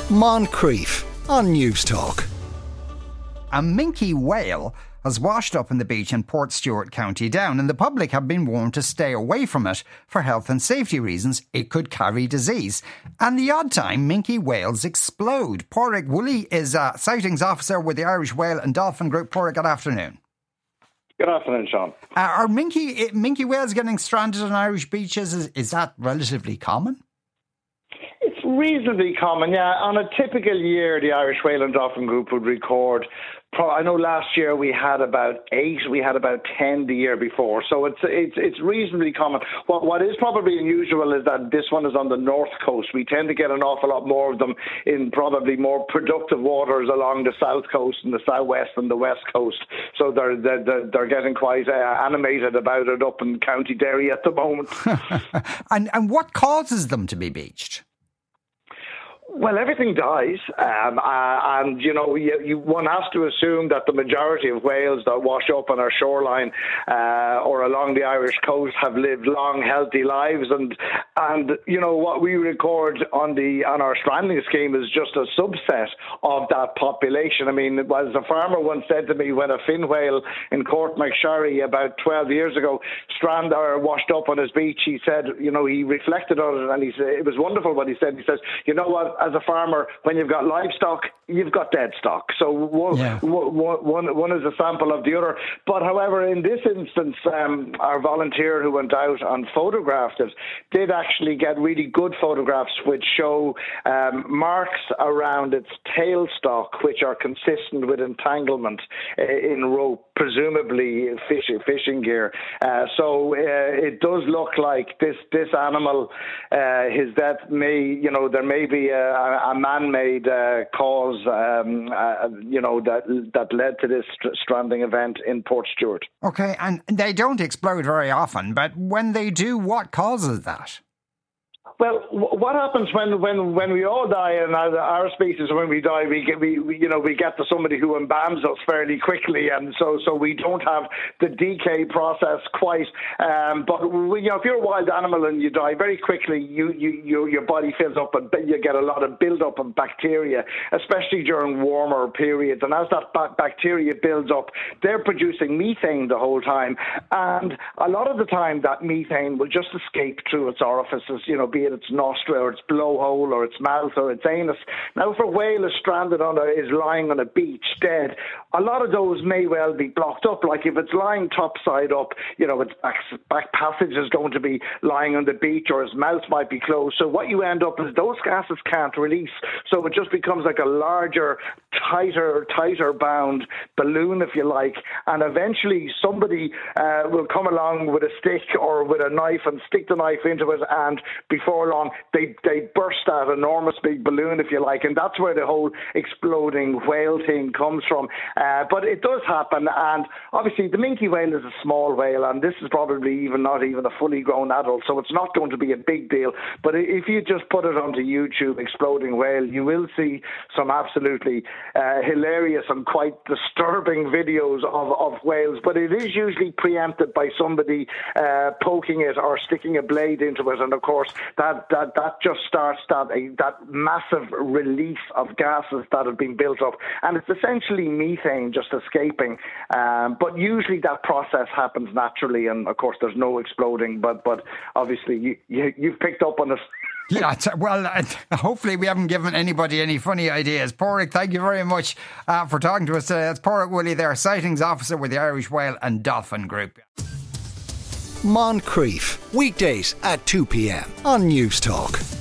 Moncrief on News Talk. A minke whale has washed up on the beach in Portstewart, County Down, and the public have been warned to stay away from it for health and safety reasons. It could carry disease. And the odd time, minke whales explode. Pádraig Woolley is a sightings officer with the Irish Whale and Dolphin Group. Pádraig, good afternoon. Good afternoon, Sean. Are minke whales getting stranded on Irish beaches? Is that relatively common? It's reasonably common, yeah. On a typical year, the Irish Whale and Dolphin Group would record, I know last year we had about 8, we had about 10 the year before, so it's reasonably common. What is probably unusual is that this one is on the north coast. We tend to get an awful lot more of them in probably more productive waters along the south coast and the southwest and the west coast, so they're getting quite animated about it up in County Derry at the moment. And what causes them to be beached? Well, everything dies, and you know, one has to assume that the majority of whales that wash up on our shoreline or along the Irish coast have lived long, healthy lives, and you know what we record on our stranding scheme is just a subset of that population. I mean, as a farmer once said to me, when a fin whale in Courtmacsherry about 12 years ago washed up on his beach, he said, you know, he reflected on it, and he said it was wonderful what he said. He says, you know what? As a farmer, when you've got livestock, you've got dead stock. So one is a sample of the other. But however, in this instance, our volunteer who went out and photographed it did actually get really good photographs which show marks around its tail stalk which are consistent with entanglement in rope, presumably fishing gear. So it does look like this animal, his death there may be a man-made cause, that led to this stranding event in Portstewart. Okay, and they don't explode very often, but when they do, what causes that? Well, what happens when we all die, and our species, when we die, we get to somebody who embalms us fairly quickly, and so we don't have the decay process quite. But if you're a wild animal and you die very quickly, your body fills up, and you get a lot of build-up of bacteria, especially during warmer periods. And as that bacteria builds up, they're producing methane the whole time, and a lot of the time that methane will just escape through its orifices, be it its nostril or its blowhole or its mouth or its anus. Now, if a whale is is lying on a beach dead, a lot of those may well be blocked up. Like if it's lying topside up, its back passage is going to be lying on the beach, or its mouth might be closed. So what you end up is those gases can't release. So it just becomes like a larger, tighter bound balloon, if you like. And eventually somebody will come along with a stick or with a knife and stick the knife into it, and before long they burst that enormous big balloon, if you like, and that's where the whole exploding whale thing comes from. But it does happen, and obviously the minke whale is a small whale, and this is probably not even a fully grown adult, so it's not going to be a big deal. But if you just put it onto YouTube, exploding whale, you will see some absolutely hilarious and quite disturbing videos of whales. But it is usually preempted by somebody poking it or sticking a blade into it, and of course that just starts that massive release of gases that have been built up, and it's essentially methane just escaping. But usually that process happens naturally, and of course there's no exploding. But obviously you've picked up on it. Yeah, hopefully we haven't given anybody any funny ideas. Pádraig, thank you very much for talking to us today. That's Pádraig Woolley there, sightings officer with the Irish Whale and Dolphin Group. Moncrief, weekdays at 2 p.m. on News Talk.